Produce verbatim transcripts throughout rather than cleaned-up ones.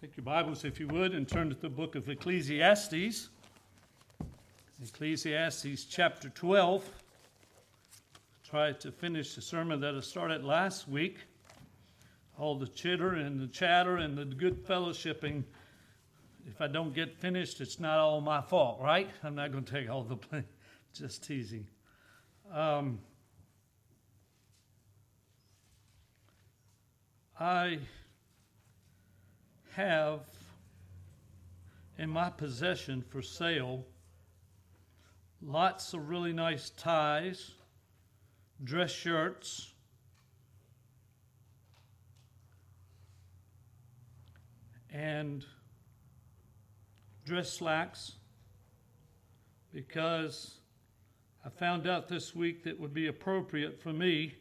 Take your Bibles, if you would, and turn to the book of Ecclesiastes. Ecclesiastes chapter twelve. Tried to finish the sermon that I started last week. All the chitter and the chatter and the good fellowshipping. If I don't get finished, it's not all my fault, right? I'm not going to take all the blame. Just teasing. Um, I have in my possession for sale lots of really nice ties, dress shirts, and dress slacks, because I found out this week that it would be appropriate for me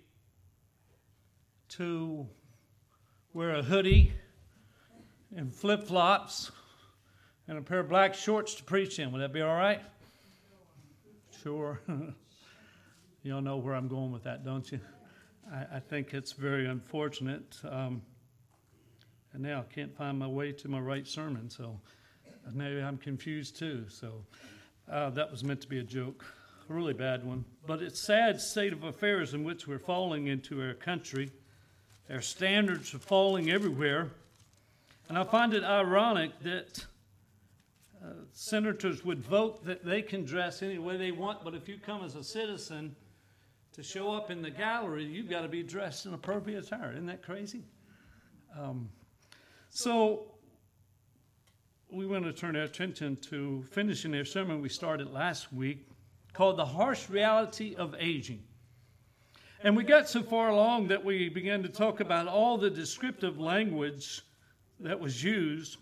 to wear a hoodie and flip-flops and a pair of black shorts to preach in. Would that be all right? Sure. Y'all know where I'm going with that, don't you? I, I think it's very unfortunate. Um, and now I can't find my way to my right sermon, so maybe I'm confused too. So uh, that was meant to be a joke, a really bad one. But it's a sad state of affairs in which we're falling into our country. Our standards are falling everywhere. And I find it ironic that uh, senators would vote that they can dress any way they want, but if you come as a citizen to show up in the gallery, you've got to be dressed in appropriate attire. Isn't that crazy? Um, so we want to turn our attention to finishing our sermon we started last week called The Harsh Reality of Aging. And we got so far along that we began to talk about all the descriptive language that was used,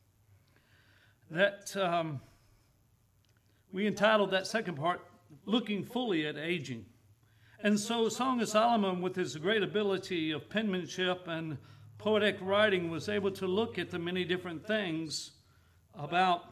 that um, we entitled that second part, Looking Fully at Aging. And so Song of Solomon, with his great ability of penmanship and poetic writing, was able to look at the many different things about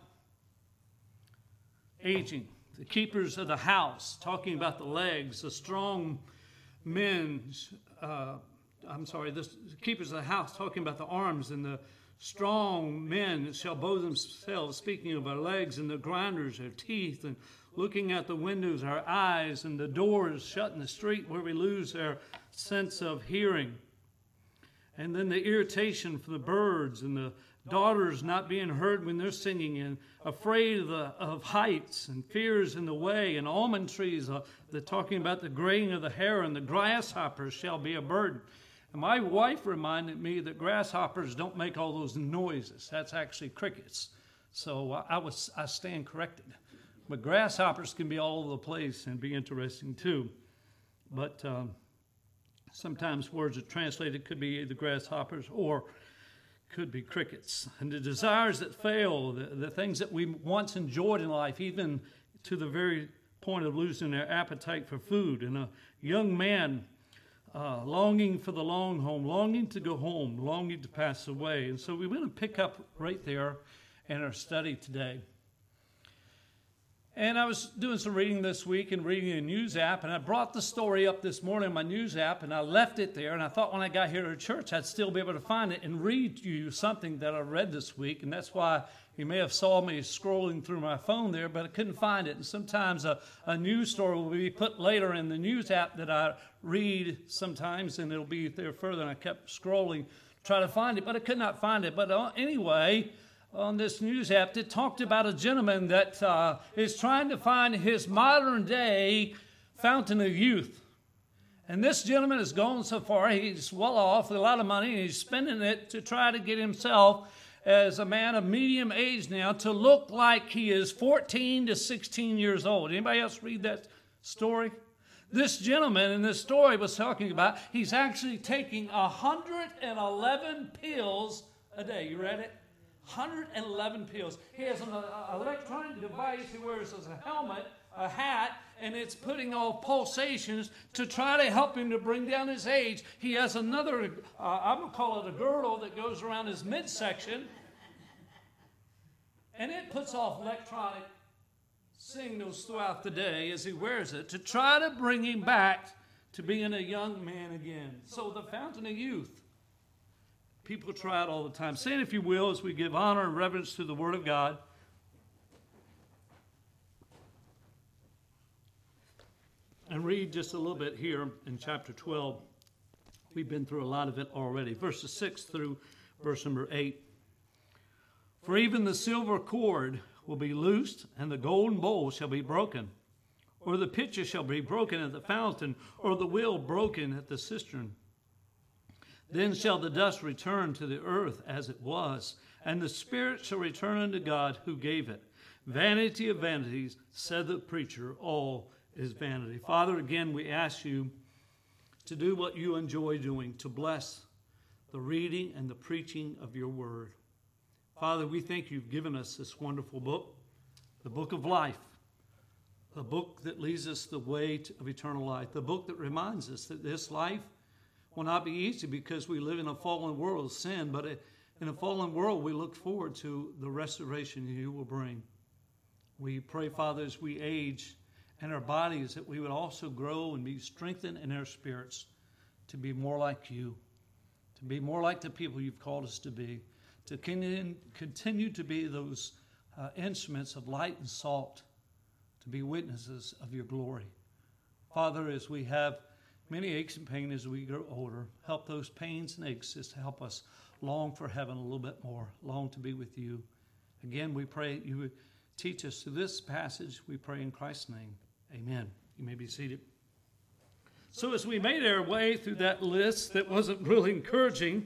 aging. The keepers of the house, talking about the legs, the strong men, uh, I'm sorry, the keepers of the house, talking about the arms, and the strong men shall bow themselves, speaking of our legs, and the grinders, our teeth, and looking at the windows, our eyes, and the doors shut in the street where we lose our sense of hearing. And then the irritation from the birds and the daughters not being heard when they're singing, and afraid of, the, of heights and fears in the way, and almond trees, uh, they're talking about the graying of the hair, and the grasshoppers shall be a burden. And my wife reminded me that grasshoppers don't make all those noises. That's actually crickets. So I, I was I stand corrected. But grasshoppers can be all over the place and be interesting too. But um, sometimes words are translated could be either grasshoppers or could be crickets. And the desires that fail, the, the things that we once enjoyed in life, even to the very point of losing their appetite for food. And a young man Uh, longing for the long home, longing to go home, longing to pass away. And so we want to pick up right there in our study today. And I was doing some reading this week and reading a news app, and I brought the story up this morning in my news app, and I left it there, and I thought when I got here to church I'd still be able to find it and read you something that I read this week, and that's why you may have saw me scrolling through my phone there, but I couldn't find it. And sometimes a, a news story will be put later in the news app that I read sometimes, and it'll be there further, and I kept scrolling to try to find it, but I could not find it. But uh, anyway, on this news app, it talked about a gentleman that uh, is trying to find his modern day fountain of youth. And this gentleman has gone so far, he's well off with a lot of money, and he's spending it to try to get himself, as a man of medium age now, to look like he is fourteen to sixteen years old. Anybody else read that story? This gentleman in this story was talking about, he's actually taking one hundred eleven pills a day. You read it? one hundred eleven pills. He has an uh, electronic device he wears as a helmet, a hat, and it's putting off pulsations to try to help him to bring down his age. He has another, uh, I'm going to call it a girdle that goes around his midsection, and it puts off electronic signals throughout the day as he wears it to try to bring him back to being a young man again. So the fountain of youth People try it all the time. Stand, if you will, as we give honor and reverence to the Word of God. And read just a little bit here in chapter twelve. We've been through a lot of it already. Verses six through verse number eight. For even the silver cord will be loosed, and the golden bowl shall be broken. Or the pitcher shall be broken at the fountain, or the wheel broken at the cistern. Then shall the dust return to the earth as it was, and the spirit shall return unto God who gave it. Vanity of vanities, said the preacher, all is vanity. Father, again, we ask you to do what you enjoy doing, to bless the reading and the preaching of your word. Father, we think you've given us this wonderful book, the book of life, the book that leads us the way to, of eternal life, the book that reminds us that this life will not be easy because we live in a fallen world of sin, but in a fallen world we look forward to the restoration you will bring. We pray, Father, as we age and our bodies, that we would also grow and be strengthened in our spirits to be more like you, to be more like the people you've called us to be, to continue to be those uh, instruments of light and salt, to be witnesses of your glory. Father, as we have many aches and pains as we grow older, help those pains and aches just to help us long for heaven a little bit more, long to be with you. Again, we pray you would teach us through this passage. We pray in Christ's name. Amen. You may be seated. So as we made our way through that list that wasn't really encouraging,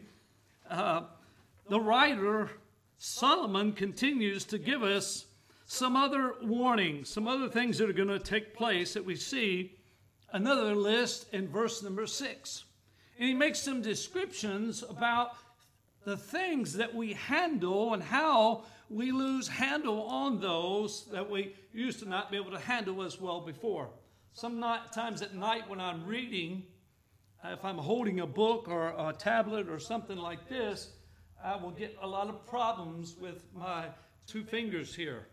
uh, the writer Solomon continues to give us some other warnings, some other things that are going to take place that we see another list in verse number six. And he makes some descriptions about the things that we handle and how we lose handle on those that we used to not be able to handle as well before. Sometimes at night when I'm reading, if I'm holding a book or a tablet or something like this, I will get a lot of problems with my two fingers here.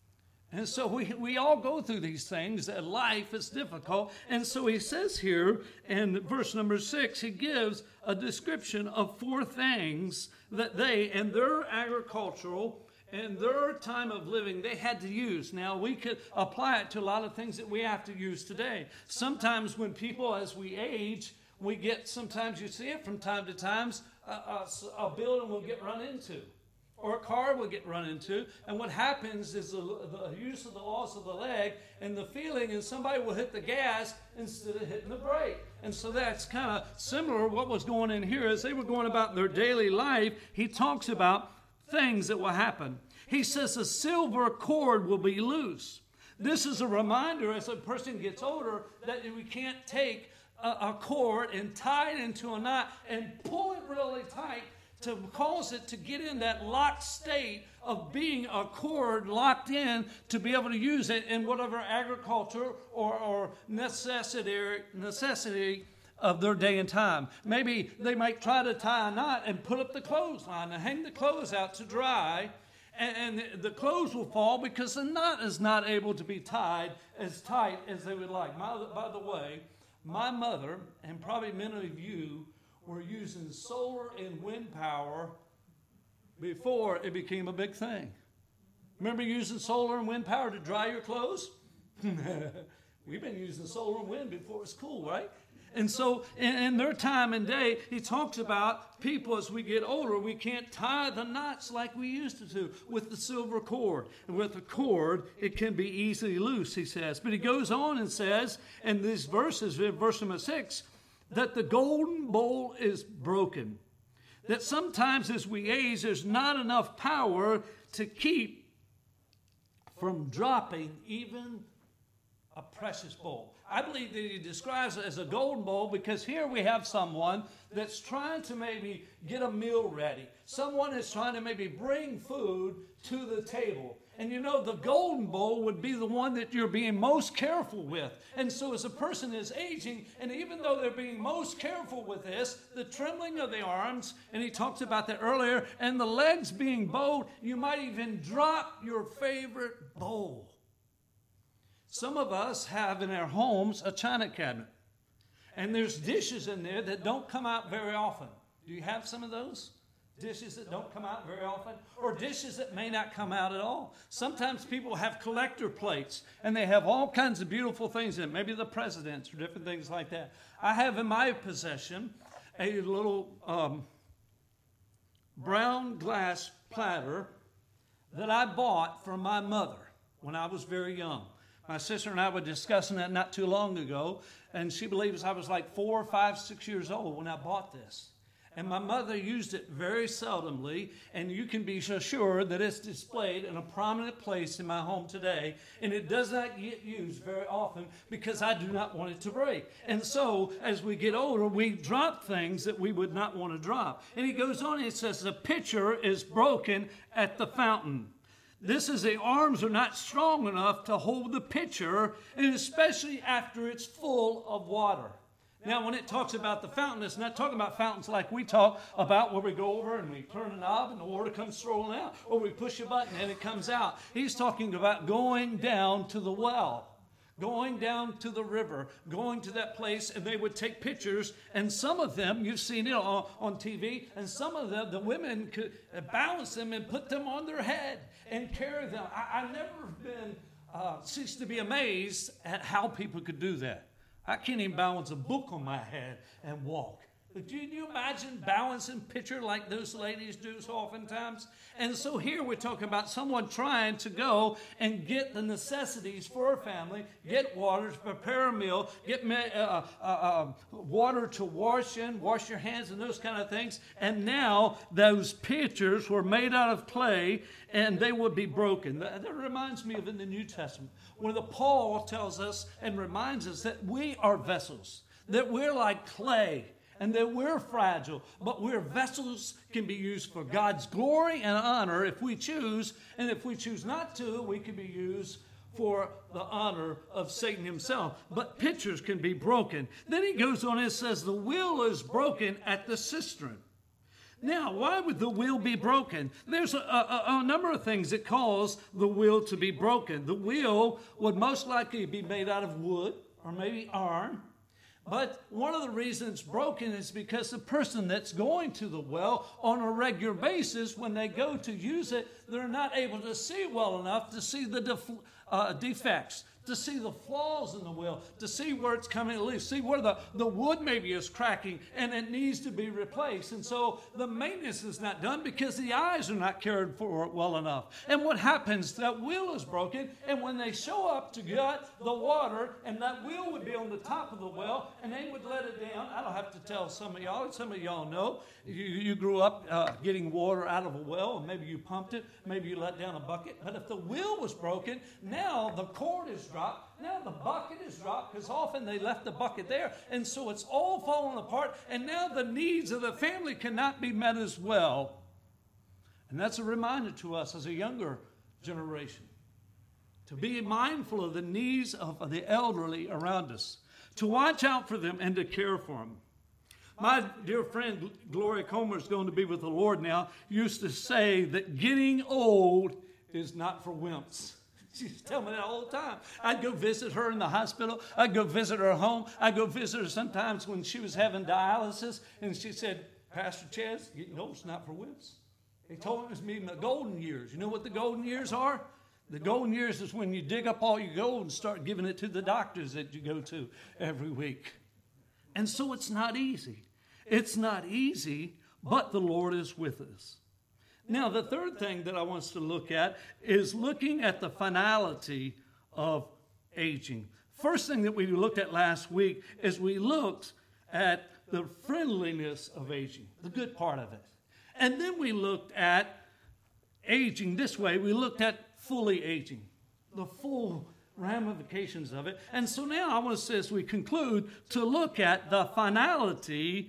And so we, we all go through these things, that life is difficult. And so he says here in verse number six, he gives a description of four things that they, in their agricultural and their time of living, they had to use. Now, we could apply it to a lot of things that we have to use today. Sometimes when people, as we age, we get, sometimes you see it from time to time, a, a, a building will get run into, or a car will get run into, and what happens is the, the use of the loss of the leg and the feeling, and somebody will hit the gas instead of hitting the brake. And so that's kind of similar. What was going in here as they were going about their daily life, he talks about things that will happen. He says a silver cord will be loose. This is a reminder as a person gets older that we can't take a, a cord and tie it into a knot and pull it really tight to cause it to get in that locked state of being a cord locked in to be able to use it in whatever agriculture or, or necessity, necessity of their day and time. Maybe they might try to tie a knot and put up the clothesline and hang the clothes out to dry, and, and the clothes will fall because the knot is not able to be tied as tight as they would like. My, by the way, my mother, and probably many of you, were using solar and wind power before it became a big thing. Remember using solar and wind power to dry your clothes? We've been using solar and wind before it's cool, right? And so in, in their time and day, he talks about people as we get older, we can't tie the knots like we used to do with the silver cord. And with the cord, it can be easily loose, he says. But he goes on and says, in these verses, in verse number six, that the golden bowl is broken. That sometimes as we age, there's not enough power to keep from dropping even a precious bowl. I believe that he describes it as a golden bowl because here we have someone that's trying to maybe get a meal ready. Someone is trying to maybe bring food to the table. And you know, the golden bowl would be the one that you're being most careful with. And so as a person is aging, and even though they're being most careful with this, the trembling of the arms, and he talked about that earlier, and the legs being bowed, you might even drop your favorite bowl. Some of us have in our homes a china cabinet, and there's dishes in there that don't come out very often. Do you have some of those? dishes that don't come out very often, or dishes that may not come out at all. Sometimes people have collector plates, and they have all kinds of beautiful things in it, maybe the presidents or different things like that. I have in my possession a little um, brown glass platter that I bought for my mother when I was very young. My sister and I were discussing that not too long ago, and she believes I was like four, five, six years old when I bought this. And my mother used it very seldomly, and you can be so sure that it's displayed in a prominent place in my home today, and it does not get used very often because I do not want it to break. And so, as we get older, we drop things that we would not want to drop. And he goes on, and he says, the pitcher is broken at the fountain. This is the arms are not strong enough to hold the pitcher, and especially after it's full of water. Now, when it talks about the fountain, it's not talking about fountains like we talk about where we go over and we turn a knob and the water comes strolling out, or we push a button and it comes out. He's talking about going down to the well, going down to the river, going to that place, and they would take pictures, and some of them, you've seen it on, on T V, and some of them, the women could balance them and put them on their head and carry them. I, I've never been, uh, ceased to be amazed at how people could do that. I can't even balance a book on my head and walk. But can you imagine balancing pitcher like those ladies do so oftentimes? And so here we're talking about someone trying to go and get the necessities for a family, get water to prepare a meal, get uh, uh, uh, water to wash in, wash your hands and those kind of things. And now those pitchers were made out of clay and they would be broken. That, that reminds me of in the New Testament, where the Paul tells us and reminds us that we are vessels, that we're like clay. And that we're fragile, but we're vessels can be used for God's glory and honor if we choose. And if we choose not to, we can be used for the honor of Satan himself. But pitchers can be broken. Then he goes on and says the wheel is broken at the cistern. Now, why would the wheel be broken? There's a, a, a number of things that cause the wheel to be broken. The wheel would most likely be made out of wood or maybe iron. But one of the reasons it's broken is because the person that's going to the well on a regular basis, when they go to use it, they're not able to see well enough to see the def- uh, defects, to see the flaws in the well, to see where it's coming loose, see where the, the wood maybe is cracking and it needs to be replaced. And so the maintenance is not done because the eyes are not cared for well enough. And what happens, that wheel is broken, and when they show up to get the water, and that wheel would be on the top of the well, and they would let it down. I don't have to tell some of y'all, some of y'all know, you, you grew up uh, getting water out of a well, and maybe you pumped it, maybe you let down a bucket. But if the wheel was broken, now the cord is dropped. Now the bucket is dropped because often they left the bucket there. And so it's all falling apart. And now the needs of the family cannot be met as well. And that's a reminder to us as a younger generation to be mindful of the needs of the elderly around us, to watch out for them and to care for them. My dear friend Gloria Comer is going to be with the Lord now, used to say that getting old is not for wimps. She used to tell me that all the time. I'd go visit her in the hospital. I'd go visit her home. I'd go visit her sometimes when she was having dialysis. And she said, Pastor Ches, getting old is not for wimps. He told me it was me in the golden years. You know what the golden years are? The golden years is when you dig up all your gold and start giving it to the doctors that you go to every week. And so it's not easy. It's not easy, but the Lord is with us. Now, the third thing that I want us to look at is looking at the finality of aging. First thing that we looked at last week is we looked at the friendliness of aging, the good part of it. And then we looked at aging this way. We looked at fully aging, the full ramifications of it. And so now I want to say, as we conclude, to look at the finality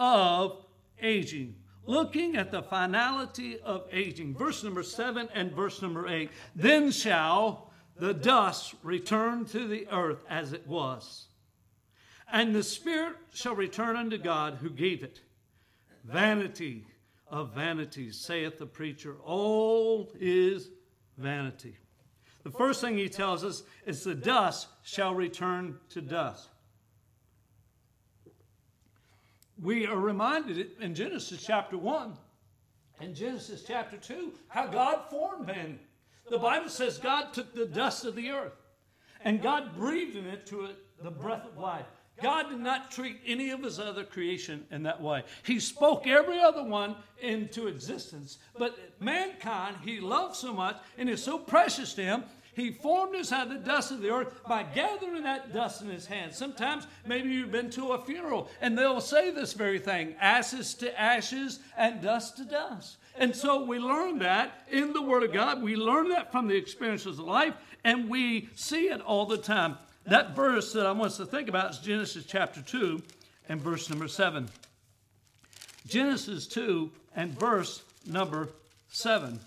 of aging. Looking at the finality of aging. Verse number seven and verse number eight. Then shall the dust return to the earth as it was, and the spirit shall return unto God who gave it. Vanity of vanities, saith the preacher. All is vanity. The first thing he tells us is the dust shall return to dust. We are reminded in Genesis chapter one in Genesis chapter two, how God formed man. The Bible says God took the dust of the earth and God breathed in it to it the breath of life. God did not treat any of his other creation in that way. He spoke every other one into existence. But mankind, he loved so much and is so precious to him, he formed us out of the dust of the earth by gathering that dust in his hands. Sometimes maybe you've been to a funeral and they'll say this very thing, ashes to ashes and dust to dust. And so we learn that in the Word of God. We learn that from the experiences of life, and we see it all the time. That verse that I want us to think about is Genesis chapter two and verse number seven. Genesis two and verse number seven.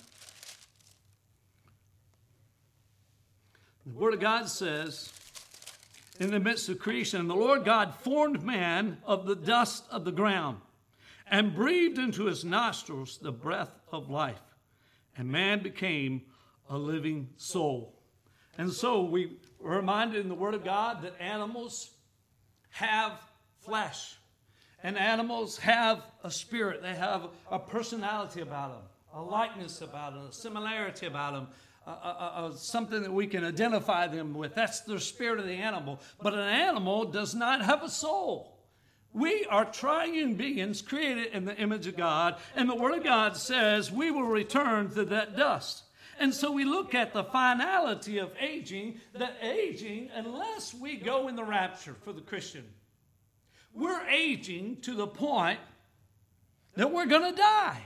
The Word of God says, in the midst of creation, the Lord God formed man of the dust of the ground and breathed into his nostrils the breath of life. And man became a living soul. And so we are reminded in the Word of God that animals have flesh. And animals have a spirit. They have a personality about them, a likeness about them, a similarity about them. Uh, uh, uh, something that we can identify them with. That's the spirit of the animal. But an animal does not have a soul. We are triune beings created in the image of God, and the Word of God says we will return to that dust. And so we look at the finality of aging, that aging, unless we go in the rapture for the Christian, we're aging to the point that we're going to die.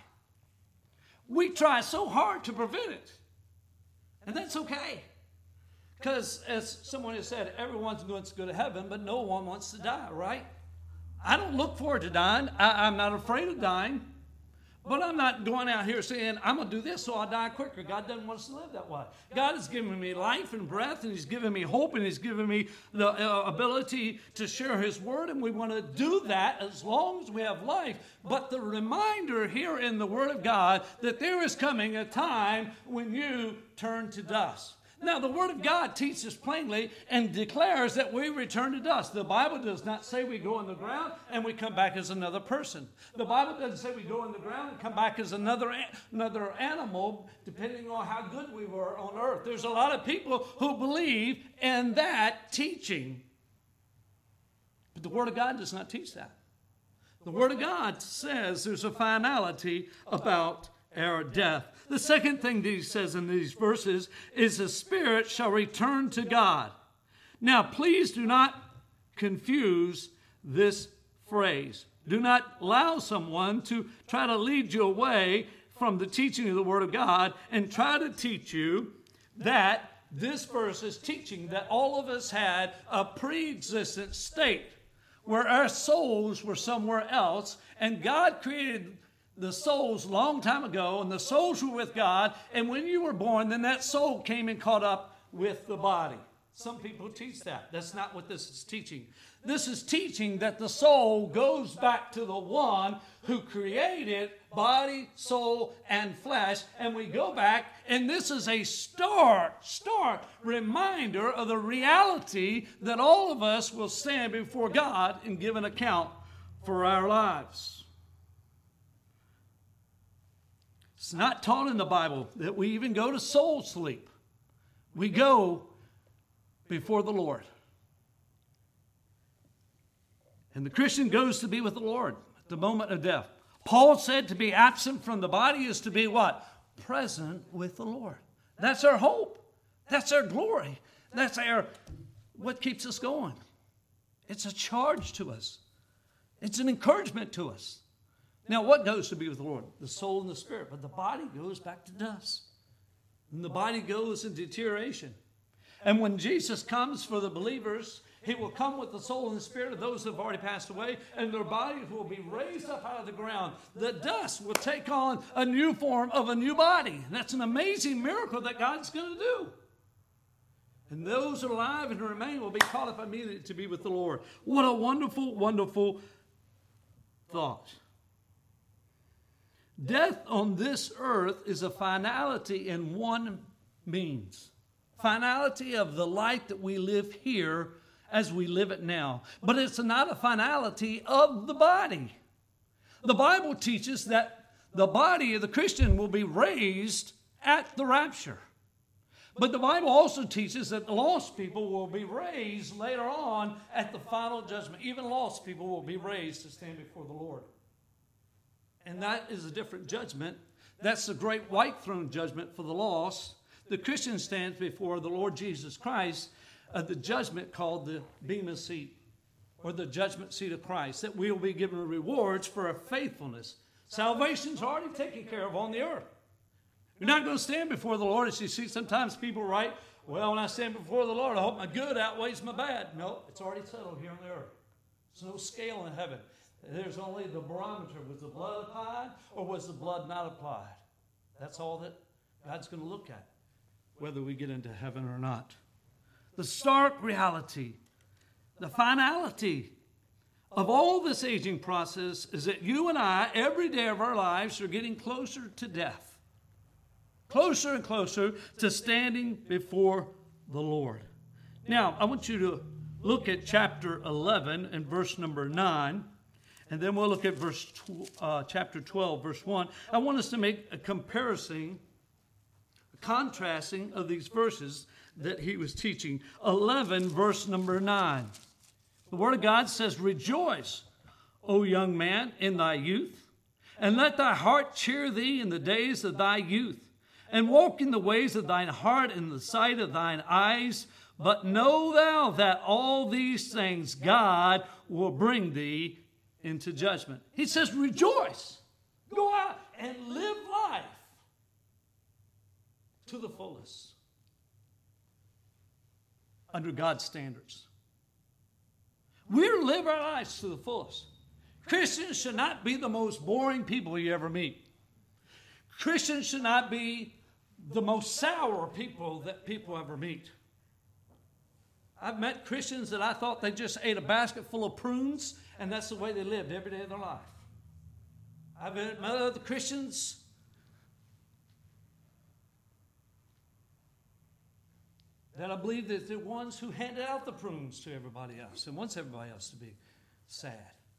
We try so hard to prevent it. And that's okay. Because as someone has said, everyone wants to go to heaven, but no one wants to die, right? I don't look forward to dying. I, I'm not afraid of dying. But I'm not going out here saying, I'm going to do this so I'll die quicker. God doesn't want us to live that way. God has given me life and breath, and He's given me hope, and He's given me the uh, ability to share His Word, and we want to do that as long as we have life. But the reminder here in the Word of God that there is coming a time when you turn to dust. Now, the Word of God teaches plainly and declares that we return to dust. The Bible does not say we go in the ground and we come back as another person. The Bible doesn't say we go in the ground and come back as another, another animal, depending on how good we were on earth. There's a lot of people who believe in that teaching. But the Word of God does not teach that. The Word of God says there's a finality about our death. The second thing that he says in these verses is the spirit shall return to God. Now, please do not confuse this phrase. Do not allow someone to try to lead you away from the teaching of the Word of God and try to teach you that this verse is teaching that all of us had a pre-existent state where our souls were somewhere else, and God created the souls long time ago, and the souls were with God, and when you were born, then that soul came and caught up with the body. Some people teach that. That's not what this is teaching. This is teaching that the soul goes back to the one who created body, soul, and flesh, and we go back, and this is a stark, stark reminder of the reality that all of us will stand before God and give an account for our lives. It's not taught in the Bible that we even go to soul sleep. We go before the Lord. And the Christian goes to be with the Lord at the moment of death. Paul said to be absent from the body is to be what? Present with the Lord. That's our hope. That's our glory. That's our what keeps us going. It's a charge to us. It's an encouragement to us. Now, what goes to be with the Lord? The soul and the spirit. But the body goes back to dust. And the body goes in deterioration. And when Jesus comes for the believers, He will come with the soul and the spirit of those who have already passed away, and their bodies will be raised up out of the ground. The dust will take on a new form of a new body. And that's an amazing miracle that God's going to do. And those who are alive and remain will be caught up immediately to be with the Lord. What a wonderful, wonderful thought. Death on this earth is a finality in one means. Finality of the life that we live here as we live it now. But it's not a finality of the body. The Bible teaches that The body of the Christian will be raised at the rapture. But the Bible also teaches that lost people will be raised later on at the final judgment. Even lost people will be raised to stand before the Lord. And that is a different judgment. That's the great white throne judgment for the lost. The Christian stands before the Lord Jesus Christ at the judgment called the Bema seat, or the judgment seat of Christ, that we will be given rewards for our faithfulness. Salvation's already taken care of on the earth. You're not going to stand before the Lord. As you see, sometimes people write, well, when I stand before the Lord, I hope my good outweighs my bad. No, it's already settled here on the earth. There's no scale in heaven. There's only the barometer. Was the blood applied or was the blood not applied? That's all that God's going to look at, whether we get into heaven or not. The stark reality, the finality of all this aging process is that you and I, every day of our lives, are getting closer to death. Closer and closer to standing before the Lord. Now, I want you to look at chapter eleven and verse number nine, and then we'll look at verse tw- uh, chapter twelve, verse one. I want us to make a comparison, a contrasting of these verses that he was teaching. eleven, verse number nine. The Word of God says, "Rejoice, O young man, in thy youth, and let thy heart cheer thee in the days of thy youth. And walk in the ways of thine heart in the sight of thine eyes. But know thou that all these things God will bring thee into judgment." He says, rejoice. Go out and live life to the fullest under God's standards. We're to live our lives to the fullest. Christians should not be the most boring people you ever meet. Christians should not be the most sour people that people ever meet. I've met Christians that I thought they just ate a basket full of prunes, and that's the way they lived every day of their life. I've met other Christians that I believe that they're ones who handed out the prunes to everybody else and wants everybody else to be sad.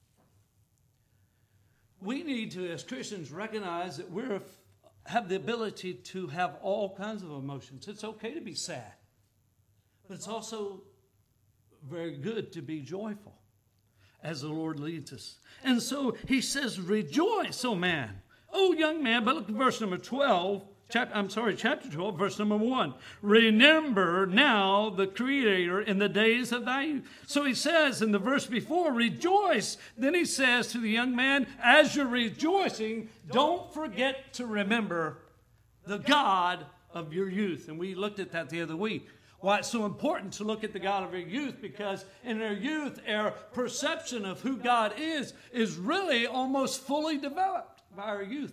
We need to, as Christians, recognize that we're have the ability to have all kinds of emotions. It's okay to be sad, but it's also very good to be joyful as the Lord leads us. And so he says, rejoice, O man, O young man. But look at verse number twelve. Chapter, I'm sorry, chapter twelve, verse number one. Remember now the Creator in the days of thy youth. So he says in the verse before, rejoice. Then he says to the young man, as you're rejoicing, don't forget to remember the God of your youth. And we looked at that the other week. Why it's so important to look at the God of our youth, because in our youth, our perception of who God is is really almost fully developed by our youth.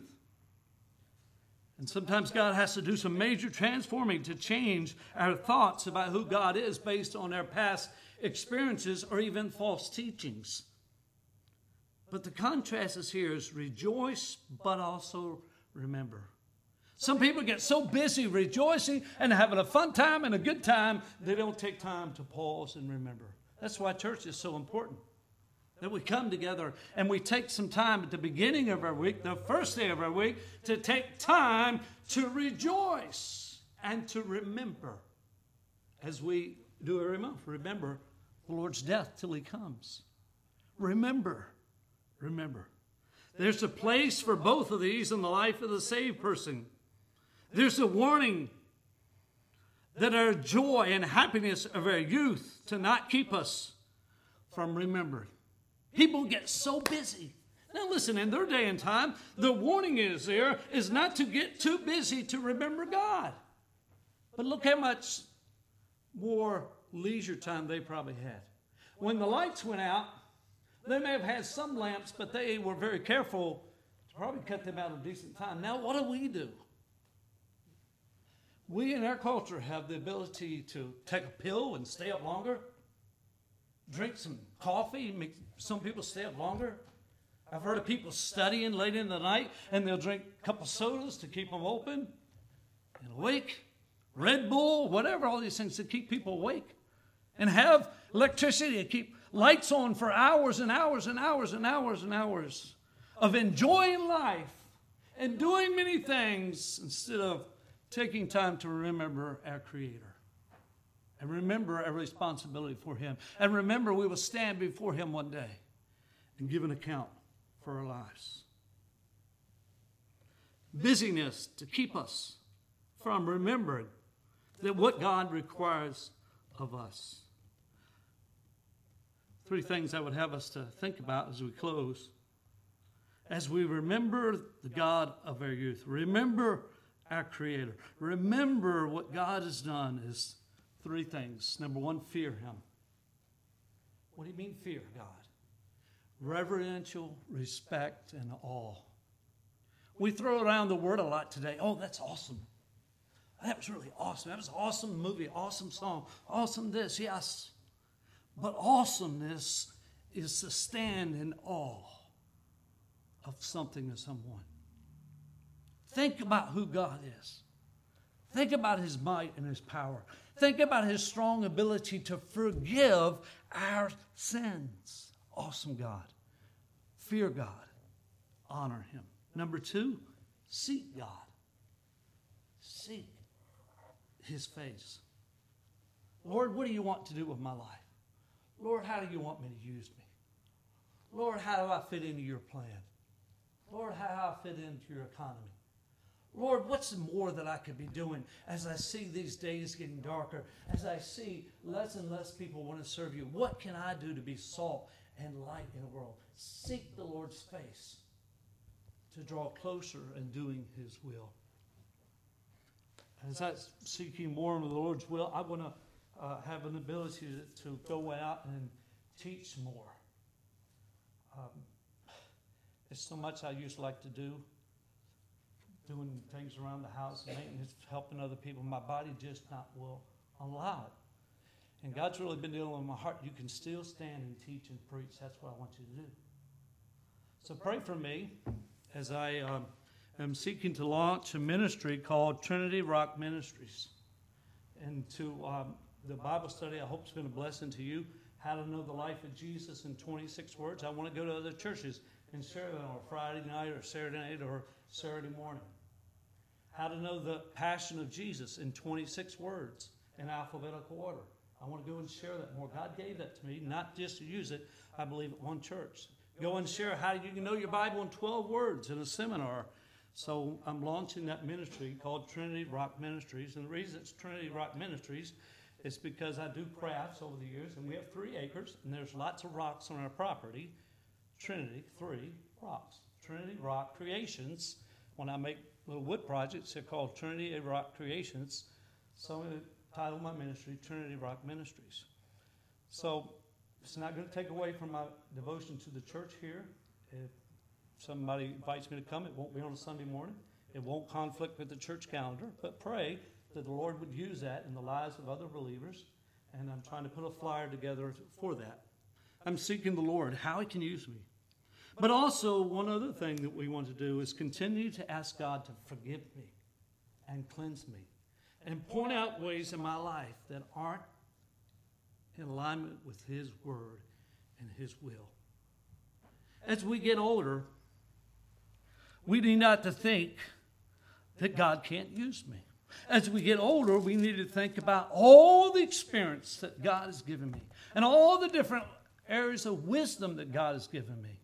And sometimes God has to do some major transforming to change our thoughts about who God is based on our past experiences or even false teachings. But the contrast is here is rejoice, but also remember. Some people get so busy rejoicing and having a fun time and a good time, they don't take time to pause and remember. That's why church is so important. That we come together and we take some time at the beginning of our week, the first day of our week, to take time to rejoice and to remember as we do every month. Remember the Lord's death till he comes. Remember, remember. There's a place for both of these in the life of the saved person. There's a warning that our joy and happiness of our youth to not keep us from remembering. People get so busy. Now listen, in their day and time, the warning is there is not to get too busy to remember God. But look how much more leisure time they probably had. When the lights went out, they may have had some lamps, but they were very careful to probably cut them out a decent time. Now what do we do? We in our culture have the ability to take a pill and stay up longer. Drink some coffee, make some people stay up longer. I've heard of people studying late in the night, and they'll drink a couple sodas to keep them open and awake. Red Bull, whatever, all these things to keep people awake. And have electricity to keep lights on for hours and hours and hours and hours and hours of enjoying life and doing many things instead of taking time to remember our Creator and remember our responsibility for Him and remember we will stand before Him one day and give an account for our lives. Busyness to keep us from remembering that what God requires of us. Three things I would have us to think about as we close. As we remember the God of our youth, remember our Creator, remember what God has done is three things. Number one, fear Him. What do you mean fear God? Reverential respect and awe. We throw around the word a lot today. Oh, that's awesome. That was really awesome. That was an awesome movie, awesome song, awesome this, yes. But awesomeness is to stand in awe of something or someone. Think about who God is. Think about His might and His power. Think about His strong ability to forgive our sins. Awesome God. Fear God. Honor Him. Number two, seek God. Seek His face. Lord, what do you want to do with my life? Lord, how do you want me to use me? Lord, how do I fit into your plan? Lord, how do I fit into your economy? Lord, what's more that I could be doing as I see these days getting darker, as I see less and less people want to serve you? What can I do to be salt and light in the world? Seek the Lord's face to draw closer in doing His will. As I'm seeking more into the Lord's will, I want to uh, have an ability to, to go out and teach more. Um, it's so much I used to like to do, doing things around the house, maintenance, helping other people. My body just not will allow it. And God's really been dealing with my heart. You can still stand and teach and preach. That's what I want you to do. So pray for me as I um, am seeking to launch a ministry called Trinity Rock Ministries. And to um, the Bible study, I hope it's been a blessing to you. How to know the life of Jesus in twenty-six words. I want to go to other churches and share them on a Friday night or Saturday night or Saturday morning. How to know the passion of Jesus in twenty-six words in alphabetical order. I want to go and share that more. God gave that to me, not just to use it, I believe, at one church. Go and share how you can know your Bible in twelve words in a seminar. So I'm launching that ministry called Trinity Rock Ministries. And the reason it's Trinity Rock Ministries is because I do crafts over the years, and we have three acres, and there's lots of rocks on our property. Trinity, three rocks. Trinity Rock Creations. When I make little wood projects, they're called Trinity Rock Creations. So I'm going to title my ministry Trinity Rock Ministries. So it's not going to take away from my devotion to the church here. If somebody invites me to come, it won't be on a Sunday morning. It won't conflict with the church calendar. But pray that the Lord would use that in the lives of other believers. And I'm trying to put a flyer together for that. I'm seeking the Lord, how He can use me. But also, one other thing that we want to do is continue to ask God to forgive me and cleanse me and point out ways in my life that aren't in alignment with His word and His will. As we get older, we need not to think that God can't use me. As we get older, we need to think about all the experience that God has given me and all the different areas of wisdom that God has given me,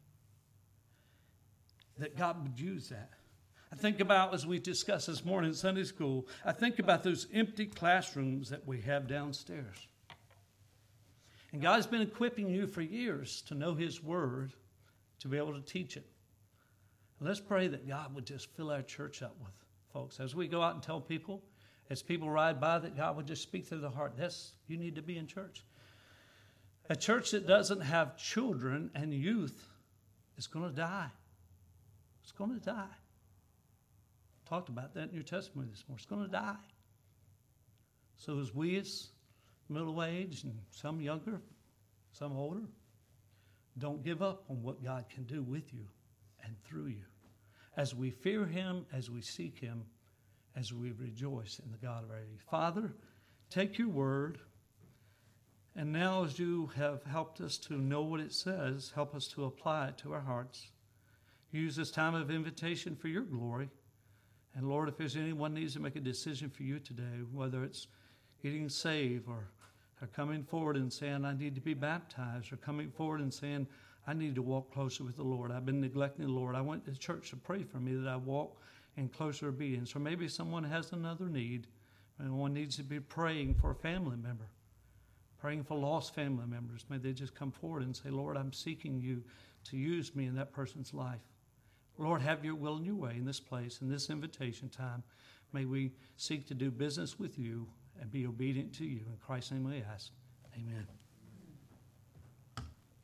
that God would use that. I think about, as we discussed this morning in Sunday school, I think about those empty classrooms that we have downstairs. And God's been equipping you for years to know His word, to be able to teach it. And let's pray that God would just fill our church up with folks. As we go out and tell people, as people ride by, that God would just speak through the heart. That's, you need to be in church. A church that doesn't have children and youth is going to die. It's going to die. Talked about that in your testimony this morning. It's going to die. So as we as middle age and some younger, some older, don't give up on what God can do with you and through you. As we fear Him, as we seek Him, as we rejoice in the God of our age. Father, take your word, and now as you have helped us to know what it says, help us to apply it to our hearts. use this time of invitation for your glory. And Lord, if there's anyone needs to make a decision for you today, whether it's getting saved or, or coming forward and saying, I need to be baptized, or coming forward and saying, I need to walk closer with the Lord. I've been neglecting the Lord. I went to church to pray for me that I walk in closer obedience. Or maybe someone has another need, and one needs to be praying for a family member, praying for lost family members. May they just come forward and say, Lord, I'm seeking you to use me in that person's life. Lord, have your will and your way in this place, in this invitation time. May we seek to do business with you and be obedient to you. In Christ's name we ask. Amen.